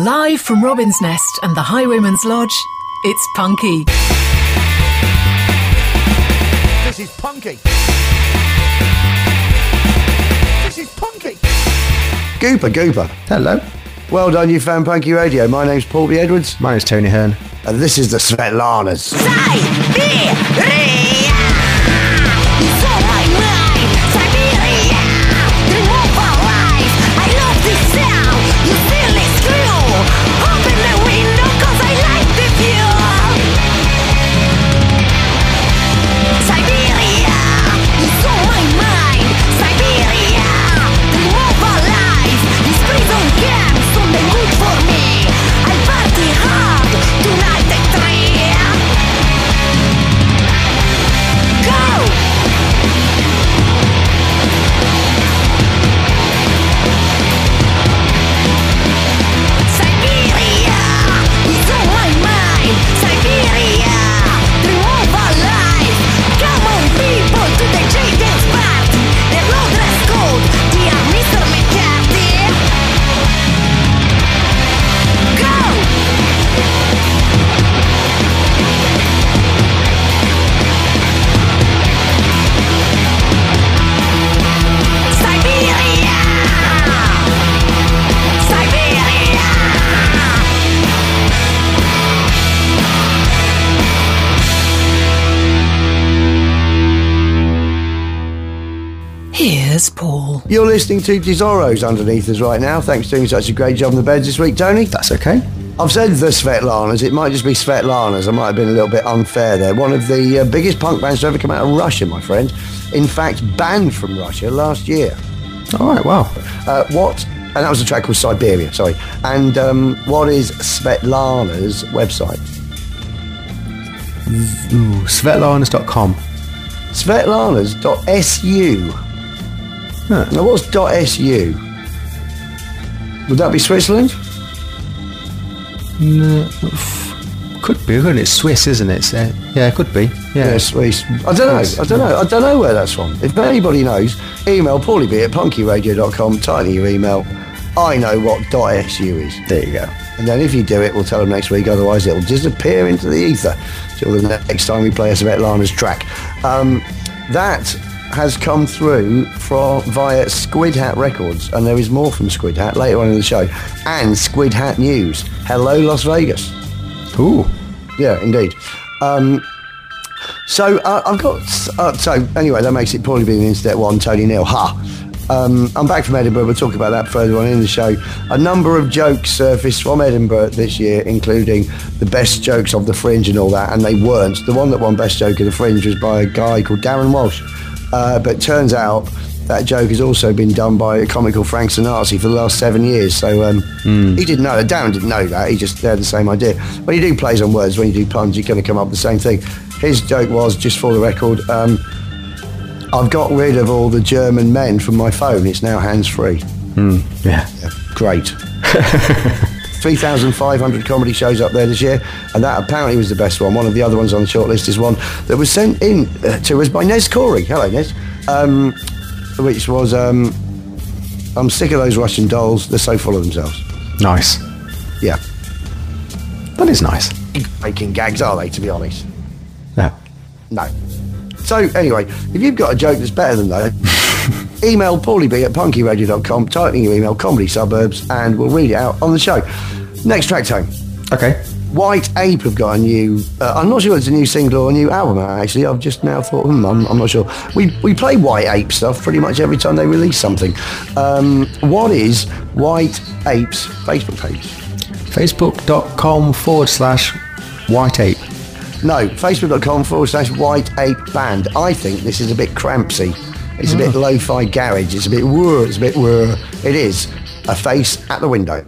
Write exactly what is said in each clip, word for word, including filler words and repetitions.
Live from Robin's Nest and the Highwayman's Lodge, it's Punky. This is Punky. This is Punky. Gooper, Gooper. Hello. Well done, you found Punky Radio. My name's Paul B. Edwards. My name's Tony Hearn. And this is the Svetlanas. Here's Paul. You're listening to Tesoros underneath us right now. Thanks for doing such a great job on the beds this week, Tony. That's okay. I've said the Svetlanas. It might just be Svetlanas. I might have been a little bit unfair there. One of the uh, biggest punk bands to ever come out of Russia, my friend. In fact, banned from Russia last year. All right, wow. Uh, what... And that was a track called Siberia, sorry. And um, what is Svetlana's website? Ooh, Svetlanas dot com. Svetlanas dot S U. Huh. Now, what's .su? Would that be Switzerland? No, could be, couldn't it? It's Swiss, isn't it? So, yeah, it could be. Yeah, yeah Swiss. I don't know. I don't know. I don't know where that's from. If anybody knows, email paulieb at punkyradio dot com. Type in your email. I know what .su is. There you go. And then if you do it, we'll tell them next week. Otherwise, it'll disappear into the ether till the next time we play a Svetlana's track. Um, that has come through from via Squid Hat Records, and there is more from Squid Hat later on in the show, and Squid Hat News. Hello, Las Vegas. Ooh. Yeah, indeed. Um, so uh, I've got... Uh, so anyway, that makes it Paulie being Internet One, Tony Neal. Ha! Um, I'm back from Edinburgh. We'll talk about that further on in the show. A number of jokes surfaced from Edinburgh this year, including the best jokes of the Fringe and all that, and they weren't. The one that won best joke of the Fringe was by a guy called Darren Walsh. Uh, but it turns out that joke has also been done by a comic called Frank Sinatra for the last seven years. So um, mm. he didn't know. Darren didn't know that. He just had the same idea. When you do plays on words, when you do puns, you're going to come up with the same thing. His joke was, just for the record, um, I've got rid of all the German men from my phone. It's now hands-free. Mm. Yeah. yeah. Great. three thousand five hundred comedy shows up there this year, and that apparently was the best one. One of the other ones on the shortlist is one that was sent in uh, to us by Nez Corey. Hello, Nez. Um, which was, um, I'm sick of those Russian dolls. They're so full of themselves. Nice. Yeah. That is nice. Making gags, are they, to be honest? No. No. So, anyway, if you've got a joke that's better than that, email paulieb at punkyradio dot com, type in your email, Comedy Suburbs, and we'll read it out on the show. Next track, Tone. Okay. White Ape have got a new... Uh, I'm not sure it's a new single or a new album, actually. I've just now thought, hmm, I'm, I'm not sure. We we play White Ape stuff pretty much every time they release something. Um, what is White Ape's Facebook page? Facebook.com forward slash White Ape. No, facebook.com forward slash White Ape Band. I think this is a bit crampsy. It's a oh. bit lo-fi garage. It's a bit whir. It's a bit whir. It is A Face at the Window.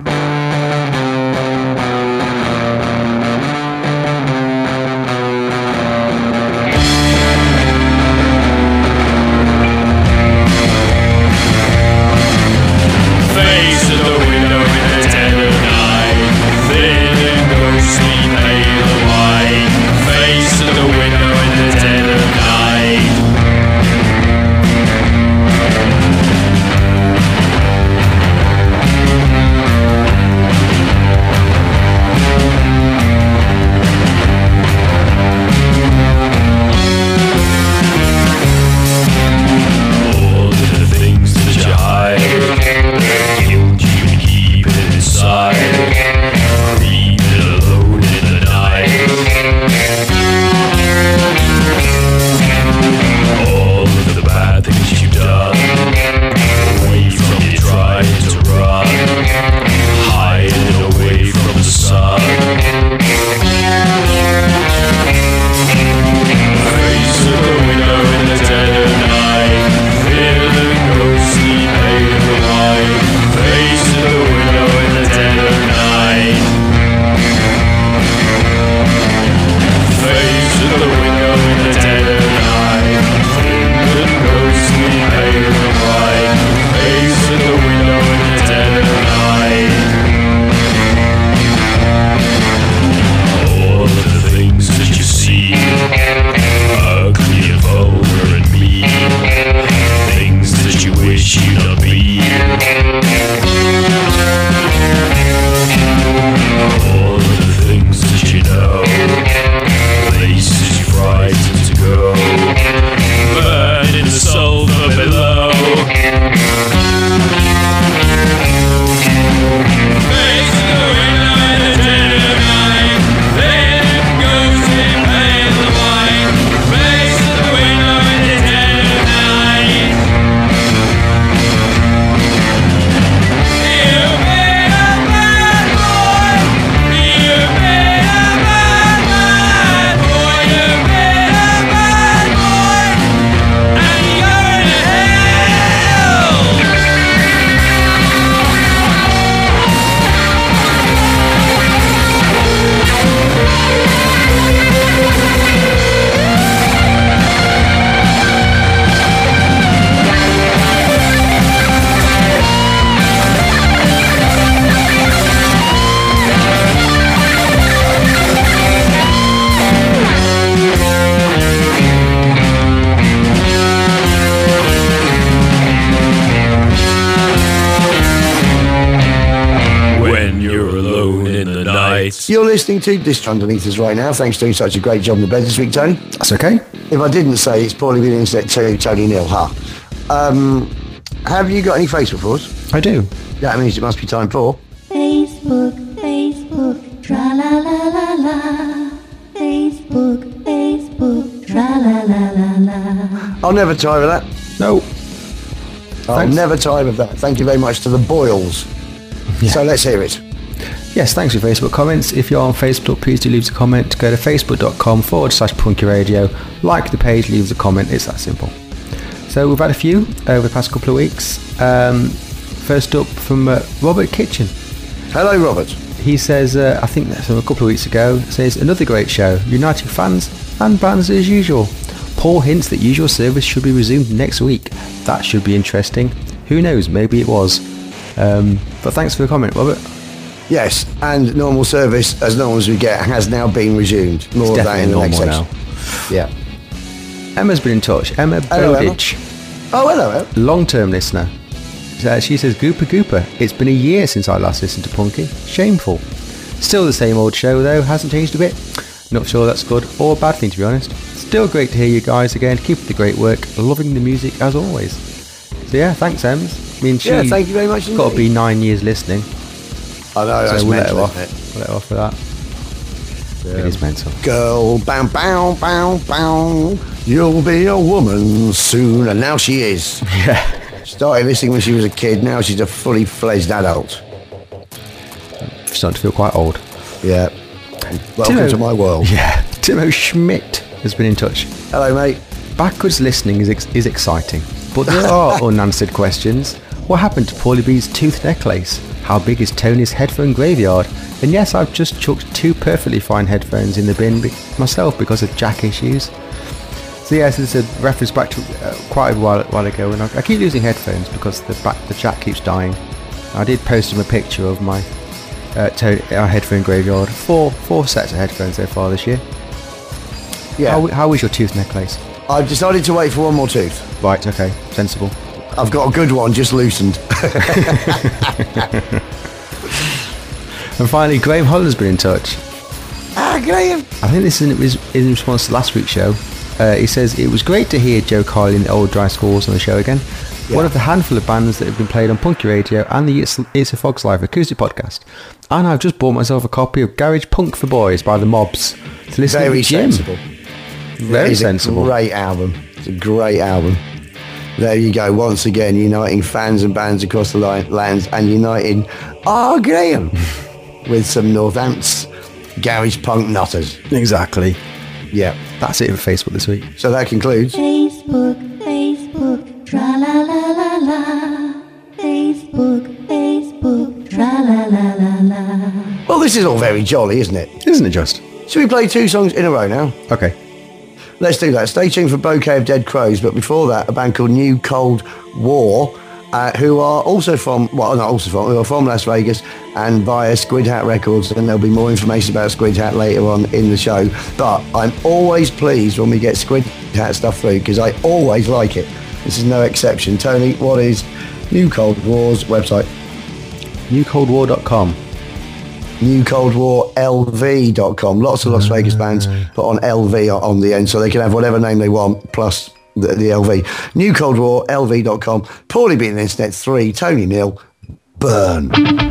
Face of the window in the dead of night. In the ghostly pale of light. Face at the window in the dead of night. All of the things that you see, ugly and vulgar and mean, things that you wish you'd not be. All of the things that you know, places you're frightened to go, burn in the sulphur below. Face in the window in the dead of night, then goes in pale and white. Face in the window in the dead of night. You made a bad boy. You made a bad, bad boy. You made a bad boy, and you're going to hell. When you're alone in the night. You're listening to Disc Underneath Us right now. Thanks for doing such a great job in the bed this week, Tony. That's okay. If I didn't say it's poorly been internet to Tony Neal, huh? Um, have you got any Facebook for us? I do. That means it must be time for... Facebook, Facebook, tra la la la la. Facebook, Facebook, tra la la la la. I'll never tire of that. No. I'll Thanks. never tire of that. Thank you very much to the Boyles. Yeah. So let's hear it. Yes, thanks for your Facebook comments. If you're on Facebook, please do leave a comment. Go to facebook.com forward slash punky radio. Like the page, leave a comment. It's that simple. So we've had a few over the past couple of weeks. Um, first up from uh, Robert Kitchen. Hello, Robert. He says, uh, I think that's from a couple of weeks ago, says, another great show, uniting fans and bands as usual. Paul hints that usual service should be resumed next week. That should be interesting. Who knows, maybe it was. Um, but thanks for the comment, Robert. Yes, and normal service, as normal as we get, has now been resumed. More It's of that in the next definitely section. normal Yeah. Emma's been in touch. Emma Hello, Emma. Bowditch, Oh, hello, Emma. long-term listener. Uh, She says, Gooper Gooper, it's been a year since I last listened to Punky. Shameful. Still the same old show though, hasn't changed a bit. Not sure that's good or a bad thing to be honest. Still great to hear you guys again. Keep up the great work. Loving the music as always. So yeah, thanks Ems. I mean, she Yeah, thank you very much got to indeed. be nine years listening. I know, that's So we'll let her mental, off. isn't it? We'll let her off for that. It is mental. Girl, bow, bow, bow, bow. You'll be a woman soon. And now she is. Yeah. Started listening when she was a kid. Now she's a fully fledged adult. Starting to feel quite old. Yeah. Welcome Timo- to my world. Yeah. Timo Schmidt has been in touch. Hello, mate. Backwards listening is ex- is exciting, but there are unanswered questions. What happened to Paulie B's tooth necklace? How big is Tony's headphone graveyard? And yes, I've just chucked two perfectly fine headphones in the bin be- myself because of jack issues. So yes, it's a reference back to uh, quite a while, while ago, and I, I keep losing headphones because the back the jack keeps dying. I did post him a picture of my uh, to- our headphone graveyard. Four four sets of headphones so far this year. Yeah. How, how is your tooth necklace? I've decided to wait for one more tooth. Right, okay, sensible. I've got a good one, just loosened. And finally, Graham Holland's been in touch. Ah, Graham. I think this is in, in response to last week's show. Uh, he says, it was great to hear Joe Kiley and the Old Dry Schools on the show again. Yeah. One of the handful of bands that have been played on Punky Radio and the It's, it's a Fox Live acoustic podcast. And I've just bought myself a copy of Garage Punk for Boys by the Mobs to listen to Very the gym. sensible. Very It's sensible. a great album. It's a great album. There you go, once again, uniting fans and bands across the li- lands and uniting R. Graham with some Northants garage punk nutters. Exactly. Yeah. That's it for Facebook this week. So that concludes. Facebook, Facebook, tra la la la la. Facebook, Facebook, tra la la la la. Well, this is all very jolly, isn't it? Isn't it just? Should we play two songs in a row now? Okay. Let's do that. Stay tuned for Bouquet of Dead Crows, but before that, a band called New Cold War, uh, who are also from, well, not also from, who are from Las Vegas and via Squid Hat Records, and there'll be more information about Squid Hat later on in the show. But I'm always pleased when we get Squid Hat stuff through, because I always like it. This is no exception. Tony, what is New Cold War's website? new cold war dot com. new cold war L V dot com. Lots of Las Vegas bands put on L V on the end, so they can have whatever name they want, plus the, the L V. new cold war L V dot com. Poorly Beaten Internet three. Tony Neal. Burn.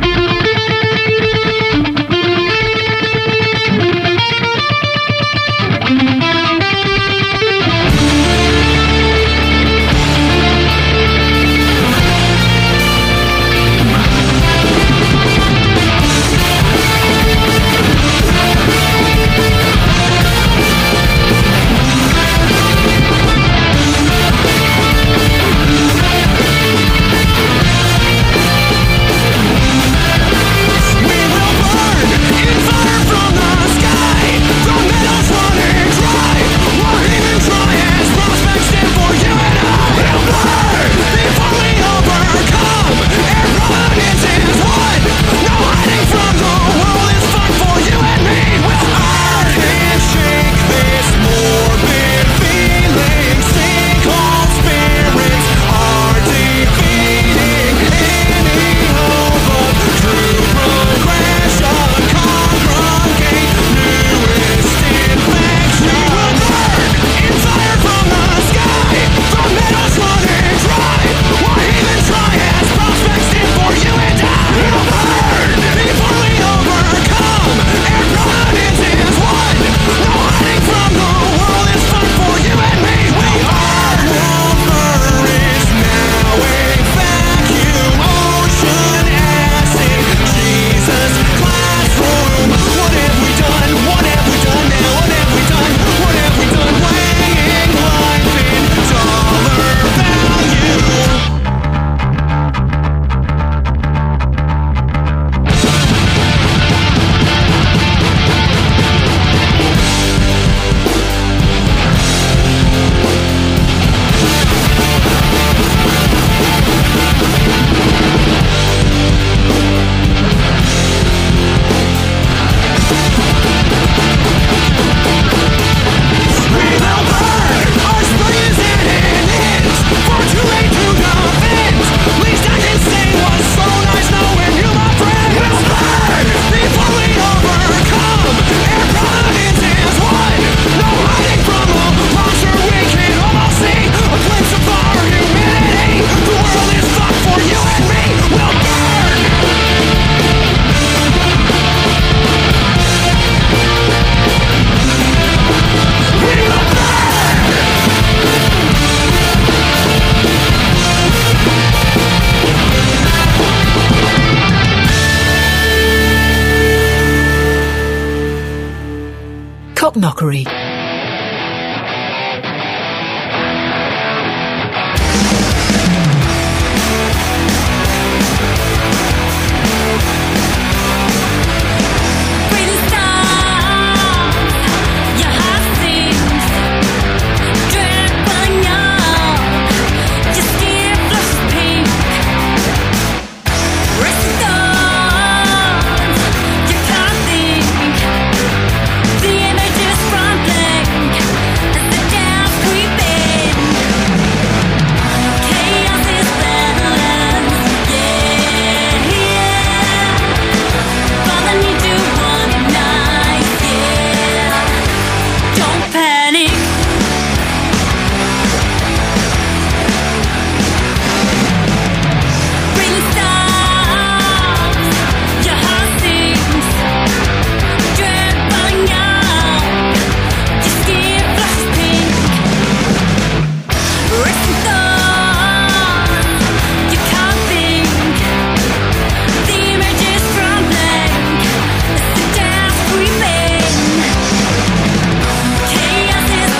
Knockery. Chaos is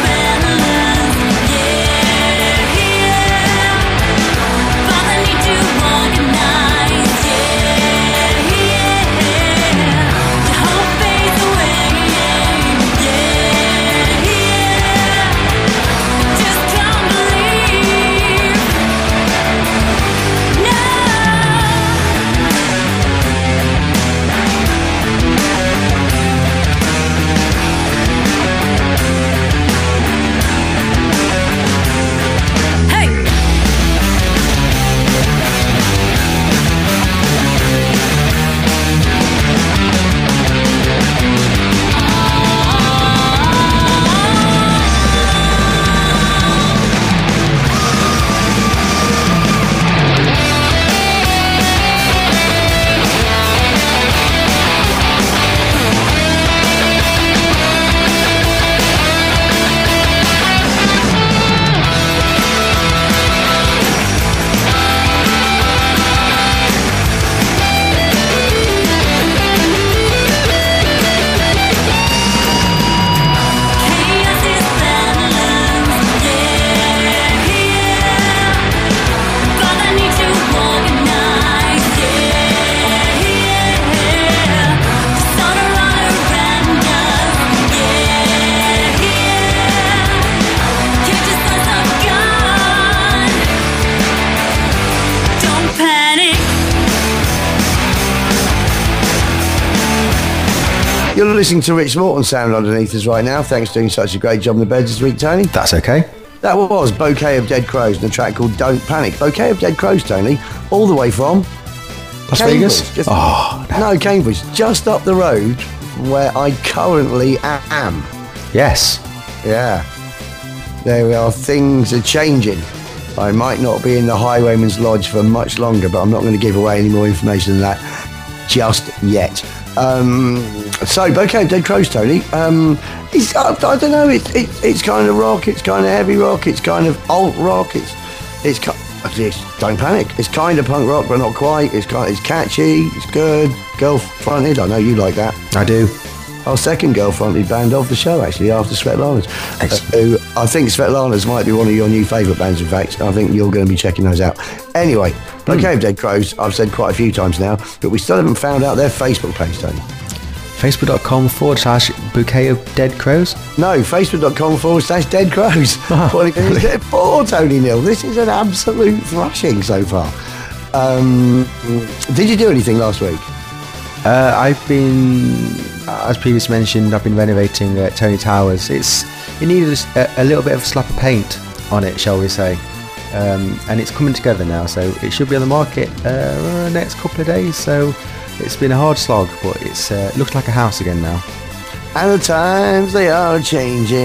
You're listening to Rich Morton sound underneath us right now. Thanks for doing such a great job in the beds this week, Tony. That's okay. That was Bouquet of Dead Crows and a track called Don't Panic. Bouquet of Dead Crows, Tony, all the way from Las Cambridge. Vegas? Just, Oh, no. no, Cambridge. Just up the road from where I currently am. Yes. Yeah. There we are. Things are changing. I might not be in the Highwayman's Lodge for much longer, but I'm not going to give away any more information than that just yet. Um, so, Bouquet of Dead Crows, Tony. Um, it's, I, I don't know. It, it, it's kind of rock. It's kind of heavy rock. It's kind of alt rock. It's it's, it's don't panic. It's kind of punk rock, but not quite. It's kind. It's catchy. It's good. Girl fronted. I know you like that. I do. Our second girl-fronted band of the show, actually, after Svetlana's. Excellent. Uh, who I think Svetlana's might be one of your new favourite bands, in fact. I think you're going to be checking those out. Anyway, Bouquet of Dead Crows, I've said quite a few times now, but we still haven't found out their Facebook page, Tony. Facebook.com forward slash Bouquet of Dead Crows. No, Facebook.com forward slash Dead Crows. Well, it's four, Tony Neal. This is an absolute thrashing so far. Um, did you do anything last week? Uh, I've been, as previously mentioned, I've been renovating uh, Tony Towers. It's it needed a, a little bit of a slap of paint on it, shall we say, um, and it's coming together now. So it should be on the market uh, next couple of days. So it's been a hard slog, but it's uh, it looks like a house again now. And the times they are changing.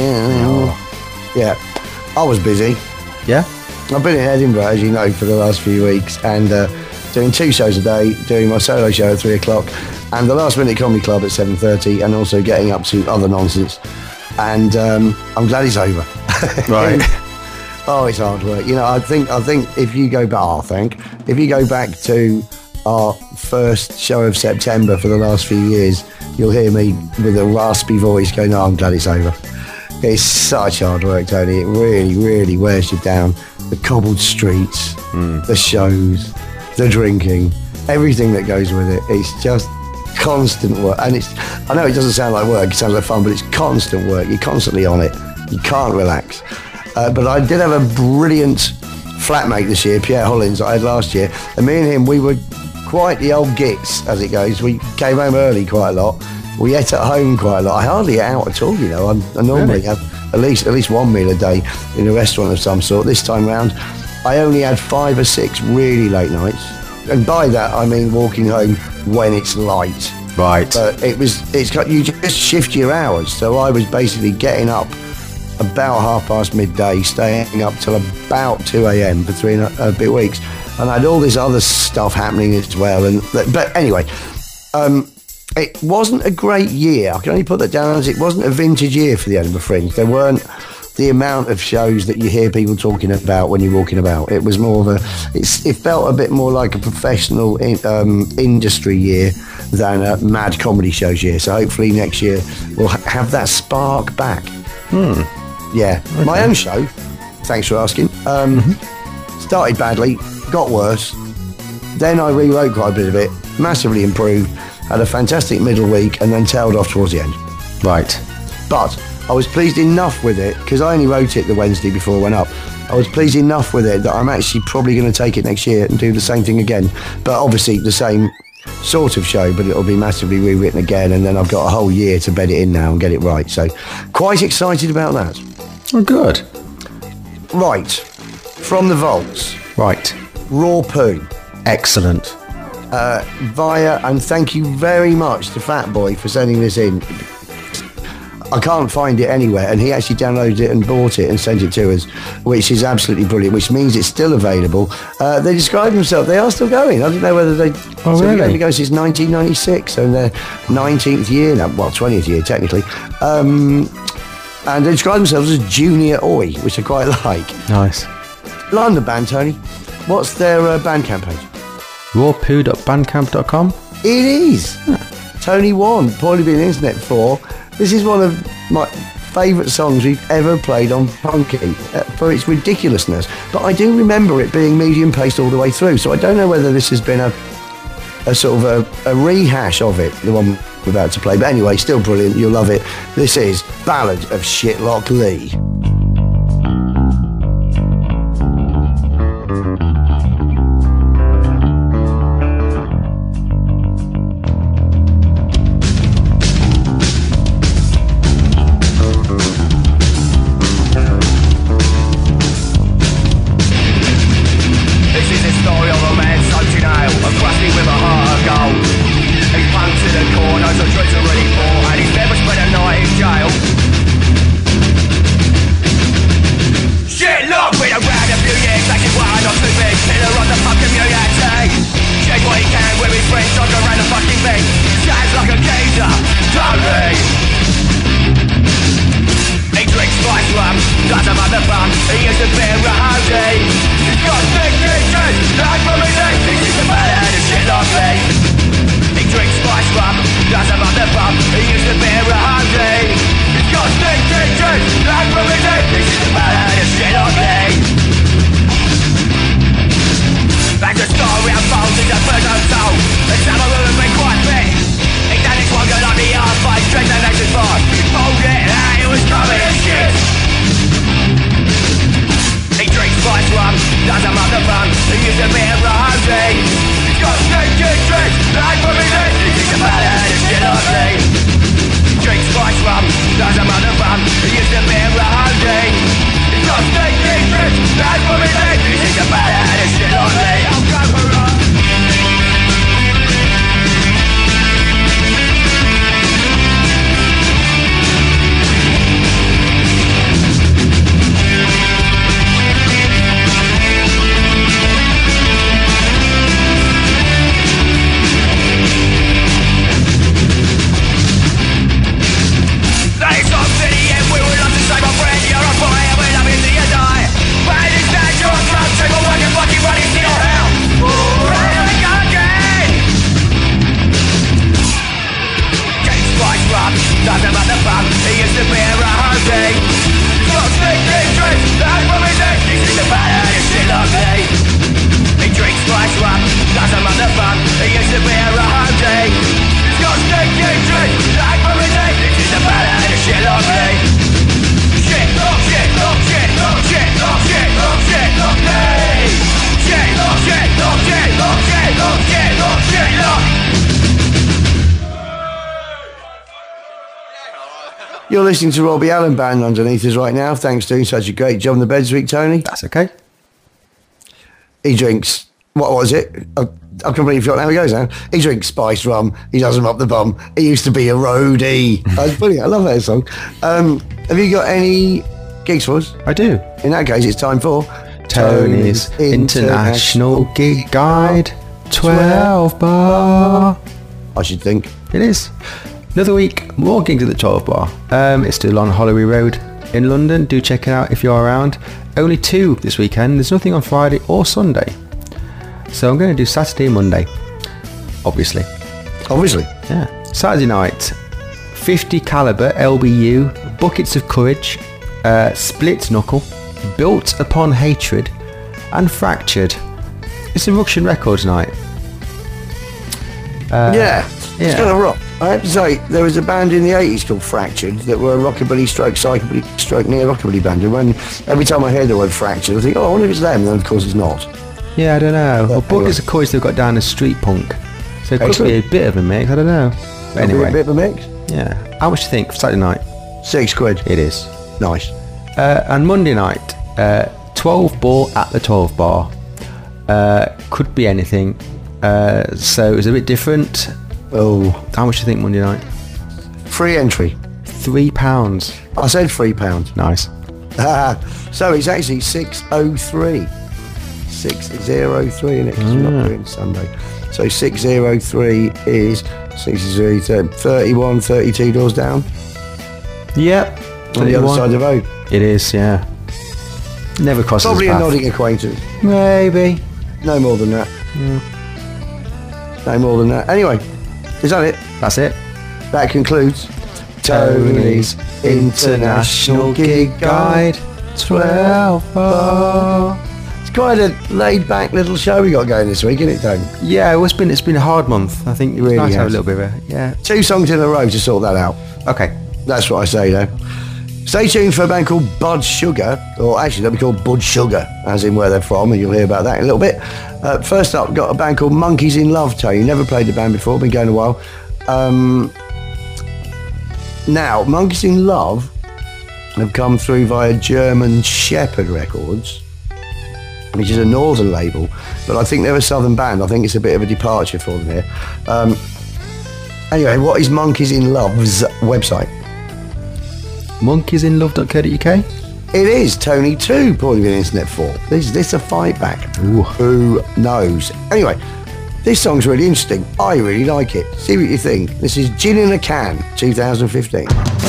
Oh. Yeah, I was busy. Yeah, I've been in Edinburgh, as you know, for the last few weeks, and uh, doing two shows a day, doing my solo show at three o'clock, and the Last Minute Comedy Club at seven thirty, and also getting up to other nonsense. And um, I'm glad it's over. Right. Oh, it's hard work. You know, I think I think if you go back, oh, I think if you go back to our first show of September for the last few years, you'll hear me with a raspy voice going, "Oh, I'm glad it's over." It's such hard work, Tony. It really, really wears you down. The cobbled streets, mm. the shows, the drinking, everything that goes with it. It's just constant work. And it's, I know it doesn't sound like work, it sounds like fun, but it's constant work. You're constantly on it. You can't relax. Uh, but I did have a brilliant flatmate this year, Pierre Hollins, I had last year. And me and him, we were quite the old gits, as it goes. We came home early quite a lot. We ate at home quite a lot. I hardly ate out at all, you know. I, I normally Really? have at least at least one meal a day in a restaurant of some sort. This time round, I only had five or six really late nights. And by that, I mean walking home when it's light. right. But it was, it's got, you just shift your hours. So I was basically getting up about half past midday, staying up till about two a.m. for three and a, a bit weeks. And I had all this other stuff happening as well. And But anyway, um, it wasn't a great year. I can only put that down as it wasn't a vintage year for the Edinburgh Fringe. There weren't the amount of shows that you hear people talking about when you're walking about. It was more of a, it's, it felt a bit more like a professional in, um, industry year than a mad comedy shows year. So hopefully next year we'll ha- have that spark back. Hmm. Yeah. Okay. My own show, thanks for asking, um, mm-hmm. started badly, got worse. Then I rewrote quite a bit of it, massively improved, had a fantastic middle week, and then tailed off towards the end. Right. But I was pleased enough with it, because I only wrote it the Wednesday before it went up. I was pleased enough with it that I'm actually probably going to take it next year and do the same thing again. But obviously the same sort of show, but it'll be massively rewritten again, and then I've got a whole year to bed it in now and get it right. So quite excited about that. Oh, good. Right. From the vaults. Right. Raw Poo. Excellent. Uh, via, and thank you very much to Fat Boy for sending this in. I can't find it anywhere, and he actually downloaded it and bought it and sent it to us, which is absolutely brilliant, which means it's still available. Uh, they describe themselves, they are still going. I don't know whether they... Oh, so really? They've been going since nineteen ninety-six, so in their nineteenth year now, well, twentieth year, technically. Um, and they describe themselves as Junior Oi, which I quite like. Nice. London band, Tony. What's their uh, Bandcamp page? raw poo dot bandcamp dot com. It is. Tony One, Poorly Been Internet four. This is one of my favourite songs we've ever played on Punky uh, for its ridiculousness. But I do remember it being medium paced all the way through. So I don't know whether this has been a, a sort of a, a rehash of it, the one we're about to play. But anyway, still brilliant. You'll love it. This is Ballad of Shitlock Lee. Pillar of the pub community. Shake what he can with his friends, talk around the fucking thing. Sounds like a geezer, Tony. He drinks spice rum, does a mother bum. He used to be a rowdy. He's got big features, like from his neck. He used to bad out of shit like me. He drinks spice rum, does a mother bum. He used to be a rowdy. He's got big features, like from his neck. He used to bad out of shit like me. And the story unfolds in the person's soul. And some of them have been quite big. He done his one good on the yard fight, straight to the next bar. He pulled it out, it was coming as shit. He drinks spice rum, does a mother bum. He used to be a rowdy. He's got stinking tricks, like from his head. He used to bad out of shit like me. He drinks spice rum, does a mother bum. He used to be a rowdy. He's got stinking tricks, like from his head. He used to bad out of shit like me. I'll go for run. Doesn't matter fun, he used to be a rowdy. Got stinking tricks, like from his neck. He used to bad out of shit like me. He drinks spice rum, doesn't matter fun, he used to be a rowdy. He's got stinking tricks, like from his neck. He used to bad out of shit like me. Shit, oh shit, oh shit, oh shit, oh shit, oh shit, oh me. Shit, oh shit, oh shit, oh shit, oh shit, oh shit, oh. You're listening to Robbie Allen Band underneath us right now. Thanks for doing such a great job on the bed this week, Tony. That's okay. He drinks, what was it? I, I completely forgot how he goes now. He drinks spice rum. He doesn't up the bum. He used to be a roadie. That's brilliant. I love that song. Um, have you got any gigs for us? I do. In that case, it's time for Tony's International Gig Guide twelve bar. I should think. It is. Another week, more gigs at the twelve bar. Um, it's still on Holloway Road in London. Do check it out if you're around. Only two this weekend. There's nothing on Friday or Sunday. So I'm going to do Saturday and Monday. Obviously. Obviously. Yeah. Saturday night, fifty caliber L B U, Buckets of Courage, uh, Split Knuckle, Built Upon Hatred, and Fractured. It's a Ruction Records night. Uh, yeah. It's yeah. going to rock. I have to say, there was a band in the eighties called Fractured that were a rockabilly stroke, psychobilly stroke, near rockabilly band. And when every time I hear the word Fractured, I think, oh, I wonder if it's them. And then, of course, it's not. Yeah, I don't know. Well, anyway. Buckets of Courage they've got down as street punk. So it could Excellent. be a bit of a mix, I don't know. But Anyway. anyway, A bit of a mix. yeah. How much do you think for Saturday night? Six quid. It is. Nice. Uh, and Monday night, uh, twelve ball at the twelve bar. Uh, could be anything. Uh, so it's a bit different. Oh, How much do you think Monday night? free entry. Three pounds. I said three pounds. Nice. So it's actually six oh three. six oh three in it, because we're not doing Sunday. So six oh three is sixty-three, thirty-one, thirty-two doors down Yep. on the other side of the road. It is, yeah. Never crosses Probably a his path. nodding acquaintance. Maybe. No more than that. No more than that. Anyway, is that it? That's it. That concludes Tony's International Gig Guide twelve bar. It's quite a laid-back little show we got going this week, isn't it, Tony? Yeah, well, it's been it's been a hard month. I think it was Really nice to have a has. little bit of a yeah. Two songs in a row to sort that out. Okay. That's what I say, though. Stay tuned for a band called Bud Sugar, or actually they'll be called Bud Sugar, as in where they're from, and you'll hear about that in a little bit. Uh, first up, got a band called Monkeys in Love, Tony. Never played the band before, been going a while. Um, now, Monkeys in Love have come through via German Shepherd Records, which is a northern label, but I think they're a southern band. I think it's a bit of a departure for them here. Um, anyway, what is Monkeys in Love's website? monkeys in love dot co dot uk. It is Tony two, Paulie B Internet four. Is this a fight back? Ooh. Who knows? Anyway, this song's really interesting. I really like it. See what you think. This is Gin in a Can, twenty fifteen.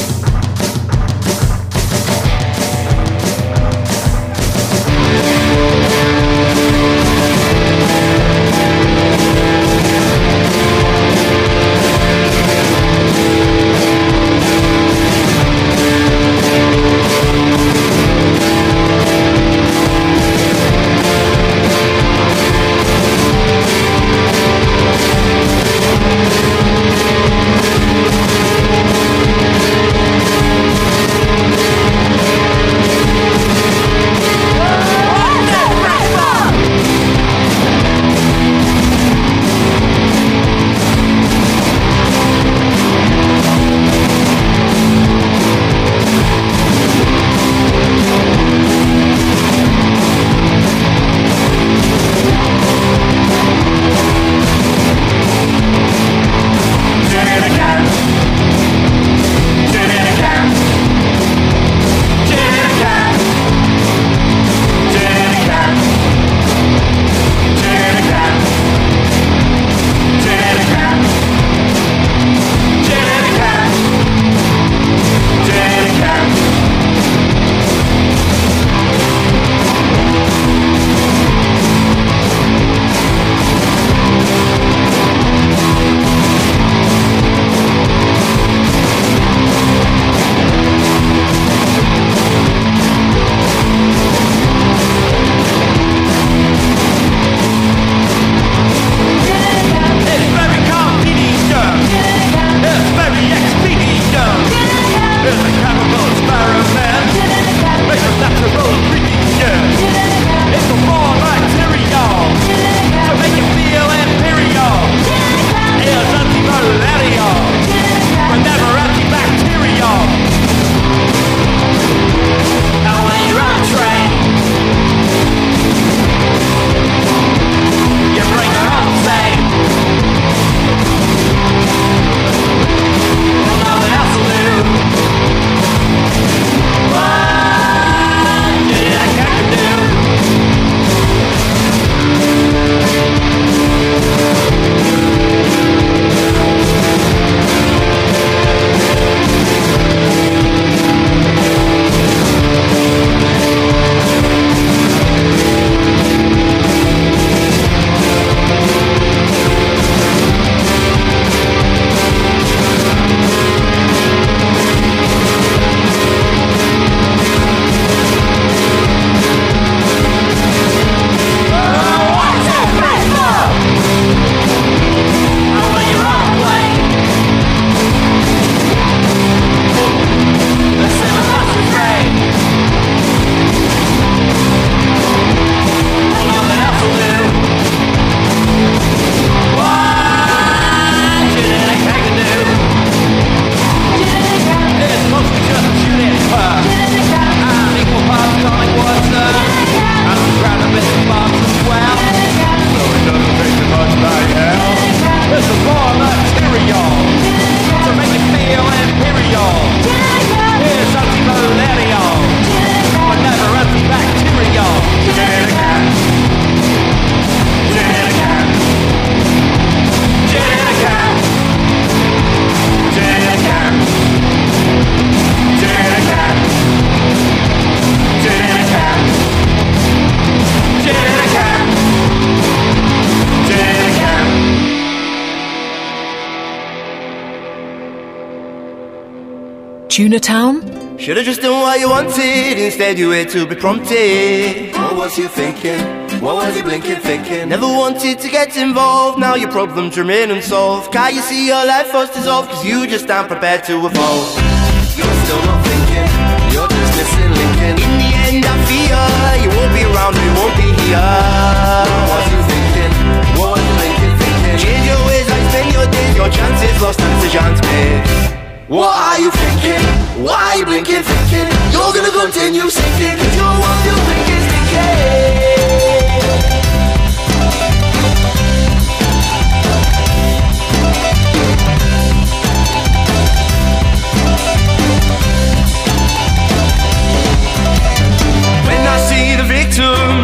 Tuna Town? Should've just done what you wanted, instead you wait to be prompted. What was you thinking? What was you blinking thinking? Never wanted to get involved, now your problems remain unsolved. Can't you see your life was dissolved, cause you just aren't prepared to evolve. You're still not thinking, you're just missing linking. In the end I fear, you won't be around, you won't be here. What was you thinking? What was you blinking thinking? Change your ways, I spend your days, your chances lost and it's a chance made. What are you thinking? Why are you blinking thinking? You're gonna continue sinking, cause you're what you think is thinking.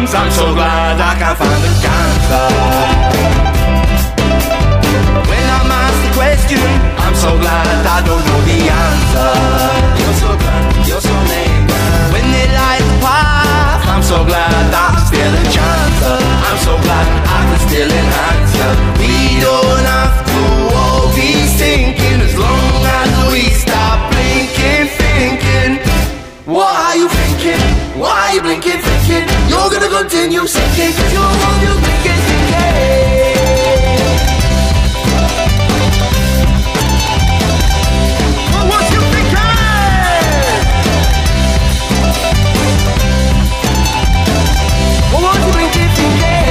problems. I'm so glad I can find the answer. When I'm asked the question, I'm so glad I don't know the answer. You're so glad, you're so lame. When they light the path, I'm so glad I can still enchant her. I'm so glad I can still enhance her. We don't have to always thinking as long as we stop blinking, thinking. What are you thinking? Why are you blinking, thinking? You're gonna continue sinking, cause you're all you blinking, thinking. What was you thinking? What was you blinking, thinking?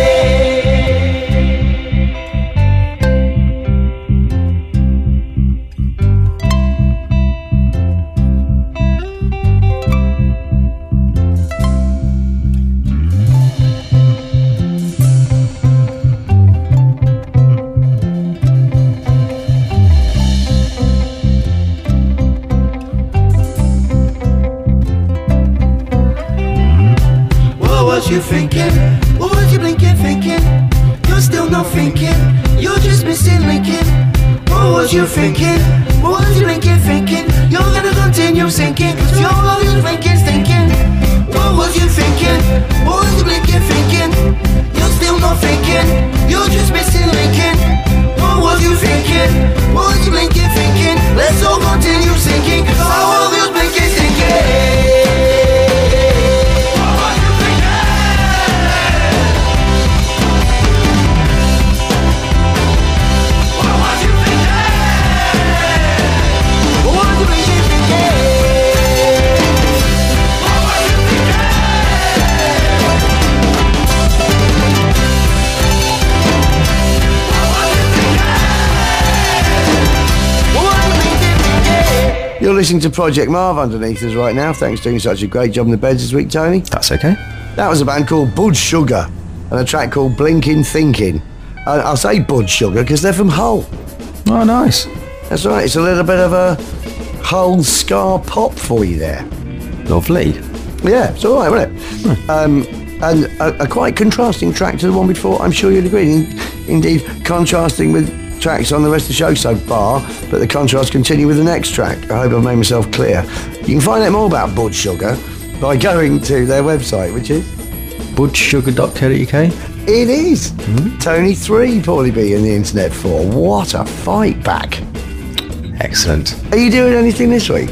What was you thinking? What was you blinking, thinking? You're still not thinking. You're just missing linking. What was you thinking? What was you blinking, thinking? You're gonna continue sinking, cause you're all you thinking, thinking. What was you thinking? What was you blinking, thinking? You're still not thinking. You're just missing linking. What was you thinking? What was you blinking, thinking? Let's all continue sinking, cause all of you blinking, thinking. You're listening to Project Marv underneath us right now. Thanks for doing such a great job in the beds this week, Tony. That's okay. That was a band called Bud Sugar and a track called Blinking Thinking. Uh, I'll say Bud Sugar because they're from Hull. Oh, nice. That's right. It's a little bit of a Hull ska pop for you there. Lovely. Yeah, it's all right, wasn't it? Hmm. Um, and a, a quite contrasting track to the one before. I'm sure you'd agree. In, indeed, contrasting with tracks on the rest of the show so far, but the contrast continue with the next track. I hope I've made myself clear. You can find out more about Bud Sugar by going to their website, which is bud sugar dot co dot U K. It is. Mm-hmm. Tony three, Paulie B in the Internet four. What a fight back. Excellent. Are you doing anything this week?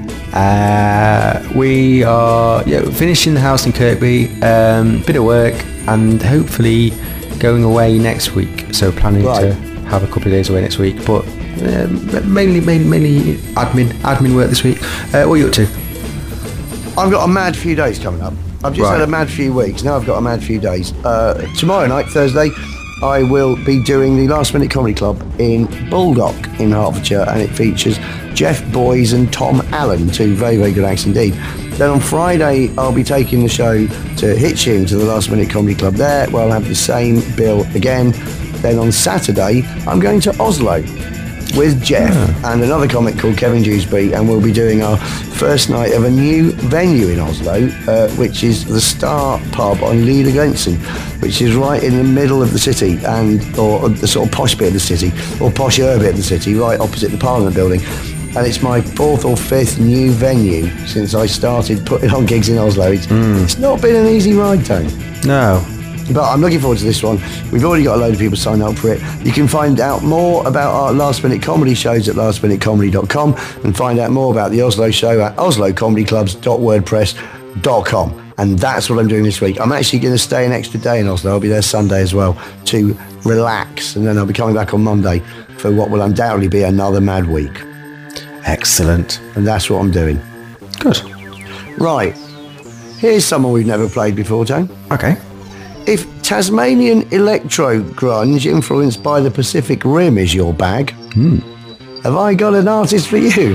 Uh, we are yeah finishing the house in Kirkby, um, bit of work, and hopefully going away next week. So planning Right. to have a couple of days away next week, but uh, mainly, mainly, mainly admin, admin work this week. Uh, what are you up to? I've got a mad few days coming up. I've just Right. had a mad few weeks. Now I've got a mad few days. Uh, tomorrow night, Thursday, I will be doing the Last Minute Comedy Club in Baldock in Hertfordshire, and it features Jeff Boys and Tom Allen, two very, very good acts indeed. Then on Friday, I'll be taking the show to Hitchin to the Last Minute Comedy Club there, where I'll have the same bill again. Then on Saturday, I'm going to Oslo with Jeff and another comic called Kevin Dewsbury, and we'll be doing our first night of a new venue in Oslo, uh, which is the Star Pub on Lille Grensen, which is right in the middle of the city, and or the sort of posh bit of the city, or posher bit of the city, right opposite the Parliament building. And it's my fourth or fifth new venue since I started putting on gigs in Oslo. It's, Mm. it's not been an easy ride, Tony. No. But I'm looking forward to this one. We've already got a load of people signed up for it. You can find out more about our Last Minute Comedy shows at last minute comedy dot com and find out more about the Oslo show at oslo comedy clubs dot wordpress dot com. And that's what I'm doing this week. I'm actually going to stay an extra day in Oslo. I'll be there Sunday as well to relax. And then I'll be coming back on Monday for what will undoubtedly be another mad week. Excellent. And that's what I'm doing. Good. Right. Here's someone we've never played before, Tone. Okay. If Tasmanian electro grunge influenced by the Pacific Rim is your bag, Hmm. have I got an artist for you?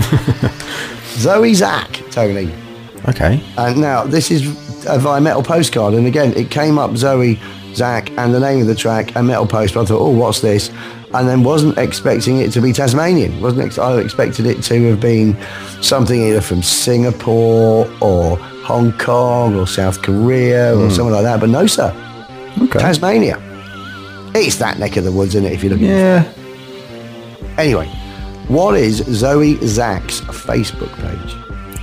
Zoe Zack, Tony. Okay. And now this is a via Metal Postcard, and again it came up Zoe Zack and the name of the track and Metal Postcard. I thought, oh, what's this? And then wasn't expecting it to be Tasmanian. Wasn't ex- I expected it to have been something either from Singapore or Hong Kong or South Korea or something like that, but no, sir. Okay. Tasmania. It's that neck of the woods, isn't it, if you look at it? Yeah. Anyway, what is Zoe Zach's Facebook page?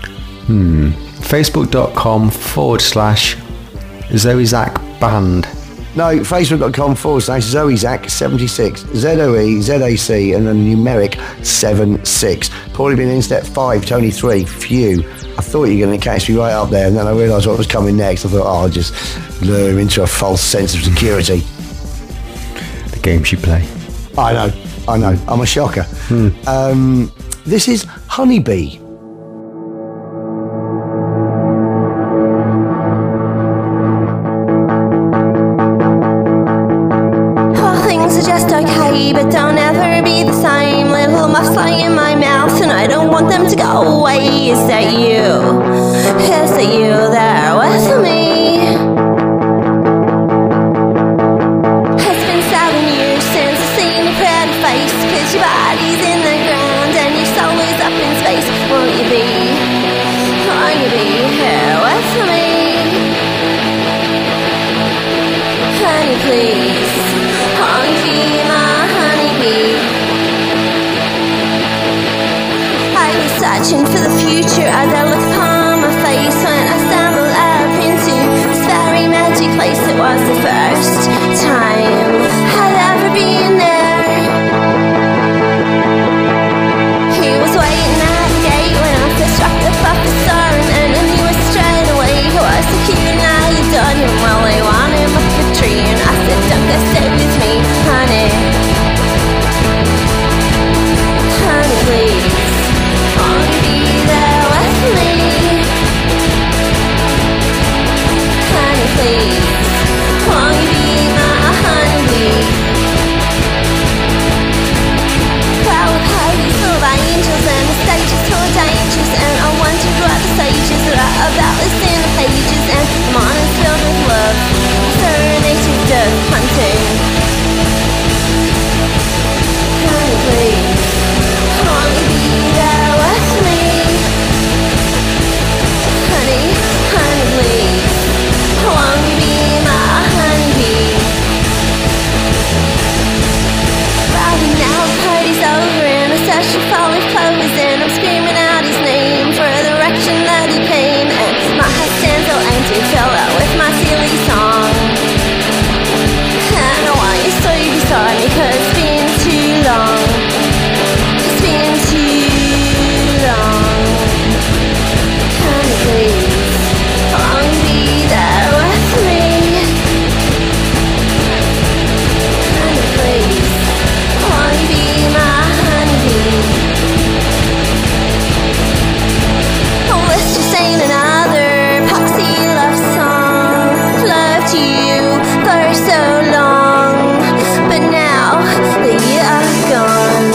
Facebook.com forward slash Zoe Zach Band. No, facebook.com forward slash Zoe Zach seventy-six. Z O E Z A C and then numeric seven six. Paulie been in step five, Tony three. Phew. I thought you were going to catch me right up there, and then I realised what was coming next. I thought, oh, I'll just lure him into a false sense of security. The games you play. I know, I know. I'm a shocker. Hmm. Um, this is Honeybee. All things are just okay, but don't ever be the same. Little muffs lie in my mouth, and I don't want them to go away. Is that you? Is that you there with me? It's been seven years since I've seen your pretty face, 'cause your body's in the ground and your soul is up in space. Won't you be? Won't you be here with me? Honey, please. Honky, my honeybee. I was searching for the future as I looked upon my face when I stumbled up into this very magic place. It was the first time I'd ever been there. He was waiting at the gate when I first dropped the puppet star, and I knew it straight away. He was so cute, now you done him well. They want him up the tree, and I said, don't go stay with me, honey. Honey, please. Won't you be there with me? Honey, please. Won't you be my honeybee? Crowd parties full of angels and the stages full of dangers, and I wondered what the sages wrote about this in the pages, and the mornings filled with love, serenaded death hunting. Honey, please. Won't you be there with me? Honey, honey, please. Won't you be my honeybee? Right now the party's over and I search for falling clothes, and I'm screaming out his name for the direction that he came, and my heart stands so empty, fill out with my silly song. And I want you so you beside me, 'cause it's been too long. It's been too long. Honey, please. Won't you be there with me? Honey, please. Won't you be my honeybee? Oh, this just ain't another poxy love song. Loved you for so long, but now that you are gone,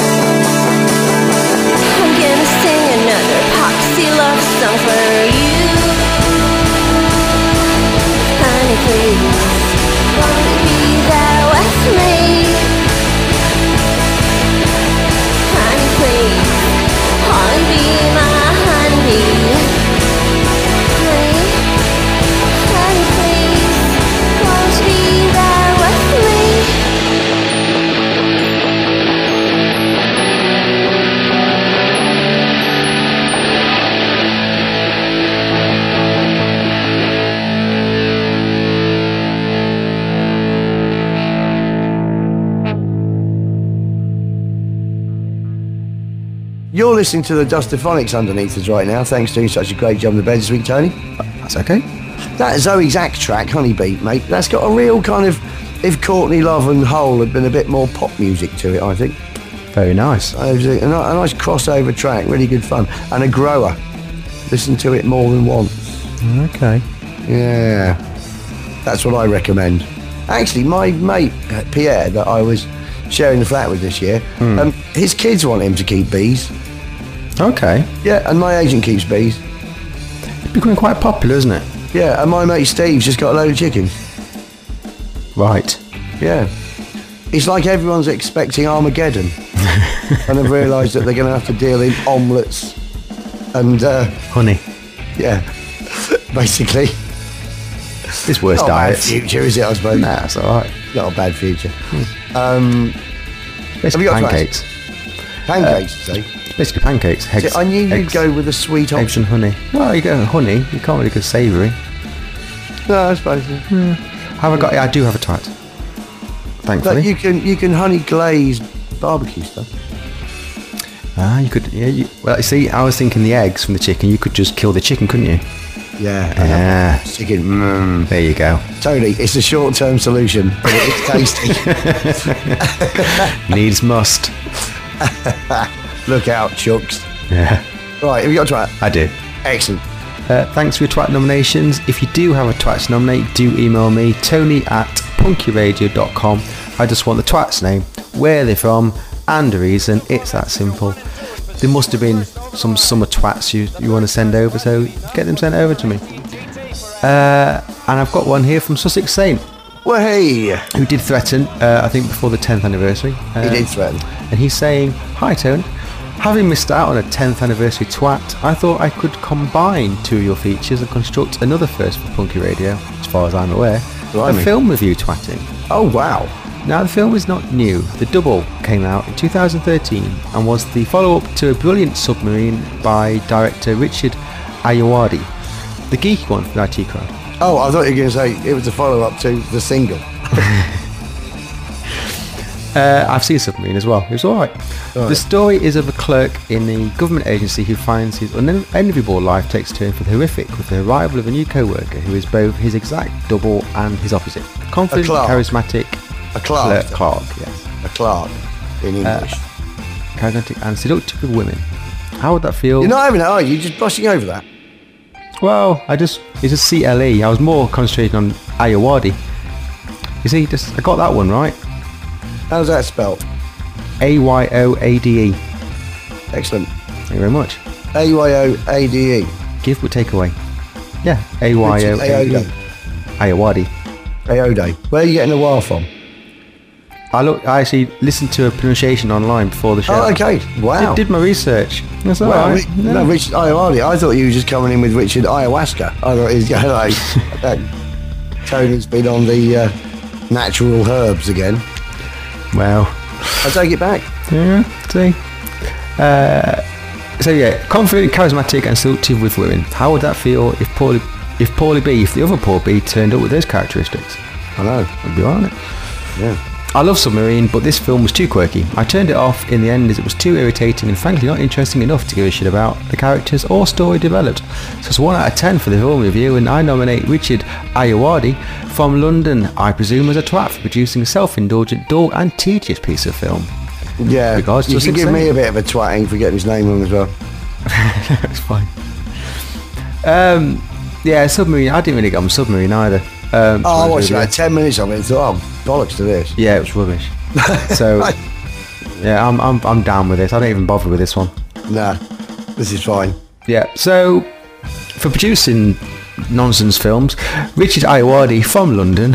I'm gonna sing another poxy love song for you. Honey, please. Won't you be there with me? Honey, please. Won't you be my honeybee? Honey, honey, please. Won't you be there with me? You're listening to the Dustophonics underneath us right now. Thanks for doing such a great job in the bed this week, Tony. That's okay. That Zoe Zach track, Honeybee, mate, that's got a real kind of, if Courtney Love and Hole had been a bit more pop music to it, I think. Very nice. Uh, It was a, a ni- a nice crossover track, really good fun. And a grower. Listen to it more than once. Okay. Yeah. That's what I recommend. Actually, my mate, uh, Pierre, that I was sharing the flat with this year, um, his kids want him to keep bees. Okay. Yeah, and my agent keeps bees. It's becoming quite popular, isn't it? Yeah, and my mate Steve's just got a load of chickens. Right. Yeah. It's like everyone's expecting Armageddon. And they've realised that they're going to have to deal in omelettes and, uh, Honey. yeah. basically. It's worse Not a bad diets. future, is it, I suppose? Nah, it's alright. Not a bad future. Um, Basically you got pancakes. pancakes, you say? Basically pancakes. Eggs, I knew you'd eggs, go with a sweet eggs option. and honey. Well, you go honey. You can't really go savoury. No, I suppose. so. Have I got? Yeah, I do have a twat. Thankfully. But you can you can honey glaze barbecue stuff. Ah, you could. Yeah. You, well, you see, I was thinking the eggs from the chicken. You could just kill the chicken, couldn't you? Yeah. Yeah. Chicken. Mm. There you go. Tony, it's a short-term solution, but it's tasty. Needs must. Look out, chooks. Yeah. Right, have you got a twat? I do. Excellent. Uh, thanks for your twat nominations. If you do have a twat to nominate, do email me, Tony at punkyradio dot com. I just want the twat's name, where they're from, and a reason. It's that simple. There must have been some summer twats you, you want to send over, so get them sent over to me. Uh, and I've got one here from Sussex Saint, Well, hey. who did threaten, uh, I think before the tenth anniversary. Uh, He did threaten. And he's saying, "Hi Tony, having missed out on a tenth anniversary twat, I thought I could combine two of your features and construct another first for Punky Radio, as far as I'm aware, Blimey. a film review twatting. Oh, wow. Now the film is not new. The Double came out in two thousand thirteen and was the follow-up to a brilliant submarine by director Richard Ayoade, the geeky one from the I T Crowd. Oh, I thought you were going to say it was a follow-up to The Single. Uh, I've seen Submarine as well. It was alright. The story is of a clerk in a government agency who finds his unenviable life takes a turn for the horrific with the arrival of a new co-worker who is both his exact double and his opposite. Confident, clerk. charismatic, A Clark. clerk, Clark, yes. A Clark in English. Charismatic and seductive with women. How would that feel? You're not having it, are you? You're just brushing over that. Well, I just, it's just C L E. I was more concentrating on Ayoade. You see, just, I got that one right. How's that spelled? A Y O A D E. Excellent. Thank you very much. A Y O A D E. Give but take away. Yeah, A Y O A D E. Ayoade. Ayoade. Ayoade. Where are you getting the Y from? I look. I actually listened to a pronunciation online before the show. Oh, okay. Wow. Did, did my research. That's all Well, right. Ri- no, Richard Ayoade. I thought you were just coming in with Richard Ayahuasca. I thought he was going like, that. Tony's been on the uh, natural herbs again. Well, I take it back. yeah. See. Uh, so yeah, confident, charismatic, and seductive with women. How would that feel if Paulie, if Paulie B, if the other Paul B turned up with those characteristics? I know. I'd be alright. Yeah. I love Submarine, but this film was too quirky. I turned it off in the end as it was too irritating and frankly not interesting enough to give a shit about the characters or story developed. So it's one out of ten for the film review, and I nominate Richard Ayoade from London, I presume as a twat for producing a self-indulgent, dull and tedious piece of film. Yeah. Regards to you can give success. me a bit of a twatting for getting his name wrong as well. It's fine. Um, yeah, Submarine, I didn't really get on Submarine either. Um, Oh, I to be watched honest with about ten minutes of it and thought, oh, bollocks to this. you. Yeah, it was rubbish. So, yeah, I'm, I'm, I'm down with this. I don't even bother with this one. Nah, this is fine. Yeah, so for producing nonsense films, Richard Ayoade from London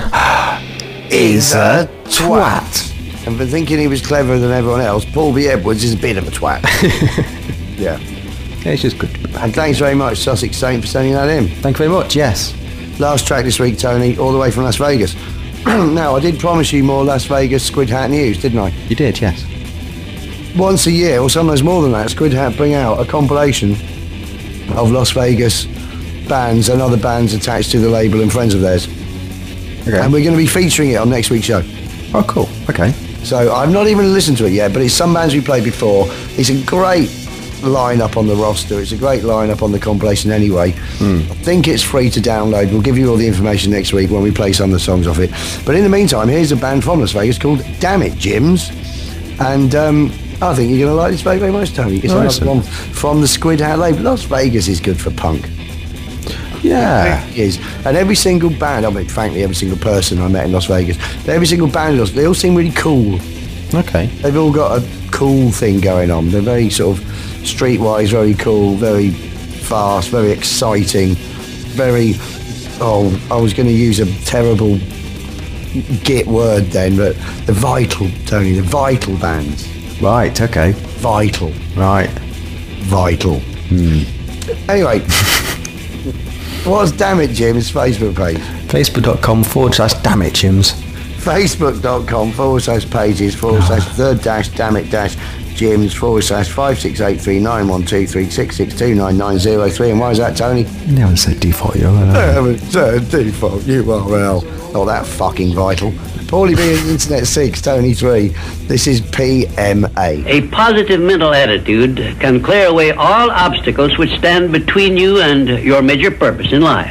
is a twat. And for thinking he was cleverer than everyone else, Paul B. Edwards is a bit of a twat. Yeah. Yeah, it's just good. And thanks very much, Sussex Saint, for sending that in. Thank you very much, yes. Last track this week, Tony, all the way from Las Vegas. Now, I did promise you more Las Vegas Squid Hat news, didn't I? You did, yes. Once a year, or sometimes more than that, Squid Hat bring out a compilation of Las Vegas bands and other bands attached to the label and friends of theirs. Okay. And we're going to be featuring it on next week's show. Oh, cool. Okay. So I've not even listened to it yet, but it's some bands we played before. It's a great lineup on the roster. It's a great lineup on the compilation anyway. I think it's free to download. We'll give you all the information next week when we play some of the songs off it. But in the meantime, here's a band from Las Vegas called Damn It Jims. And um, I think you're going to like this very, very much, Tony. It's Oh, another excellent. one from the Squid Hat label. Las Vegas is good for punk. Yeah. It is. And every single band, I mean, frankly, every single person I met in Las Vegas, but every single band, they all seem really cool. Okay. They've all got a cool thing going on. They're very sort of streetwise, very cool, very fast, very exciting, very, oh, I was going to use a terrible git word then, but the vital, Tony, the vital bands. Right, okay. Vital. Right. Vital. Anyway, What's Damn It Jim's Facebook page? Facebook.com forward slash damn it, Jims. Facebook.com forward slash pages forward slash third dash damn it dash Jims forward slash five six eight three nine one two three six six two nine nine zero three. And why is that, Tony? You haven't said default U R L. I haven't said default U R L. Not that fucking vital. Paulie B, Internet six, Tony three. This is P M A. A positive mental attitude can clear away all obstacles which stand between you and your major purpose in life.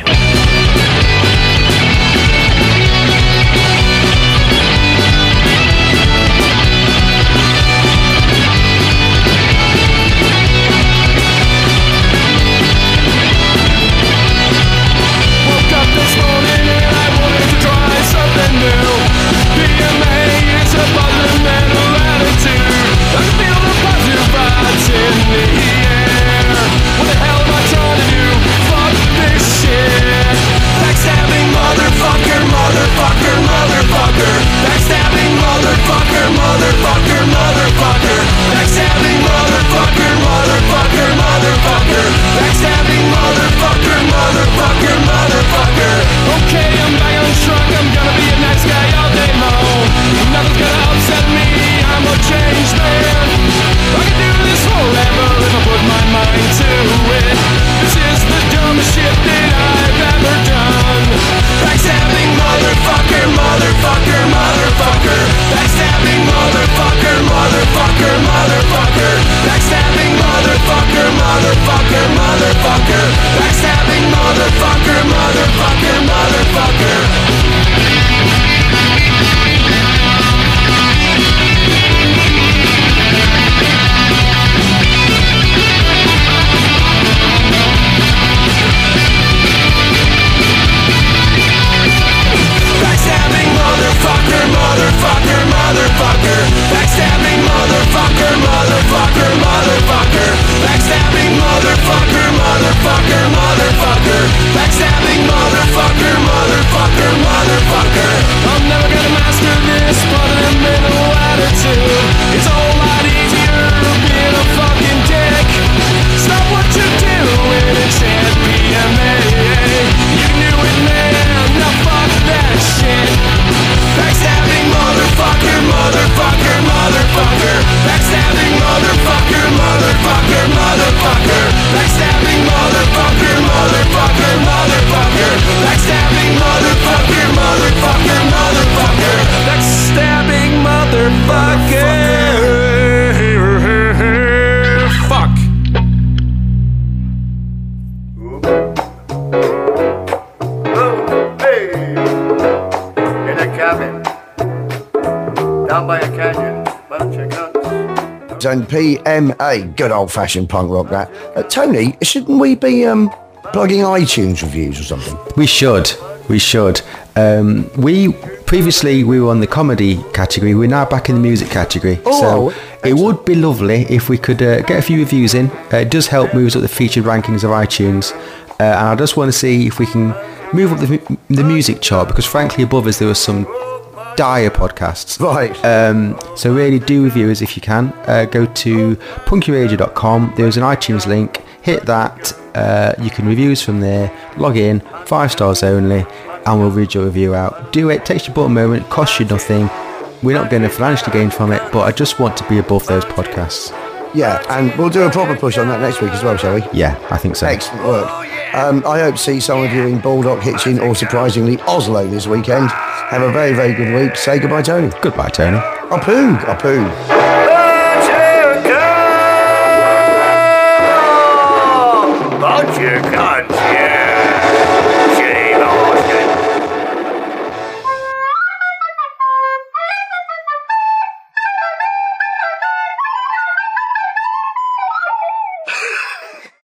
And P M A, good old-fashioned punk rock that. Uh, Tony, shouldn't we be um, plugging iTunes reviews or something? We should. We should. Um, we previously we were on the comedy category. We're now back in the music category. Oh, so excellent. it would be lovely if we could uh, get a few reviews in. Uh, it does help move us up the featured rankings of iTunes. Uh, and I just want to see if we can move up the, the music chart, because frankly above us there were some dire podcasts. Right. Um, so really do review us if you can. Uh, go to punky radio dot com. There's an iTunes link. Hit that. Uh, you can review us from there. Log in. Five stars only. And we'll read your review out. Do it. Takes you but a moment. Costs you nothing. We're not going to financially gain from it, but I just want to be above those podcasts. Yeah, and we'll do a proper push on that next week as well, shall we? Yeah, I think so. Excellent work. Um, I hope to see some of you in Baldock, Hitchin, or surprisingly Oslo this weekend. Have a very, very good week. Say goodbye, Tony. Goodbye, Tony. Apoog, apoog.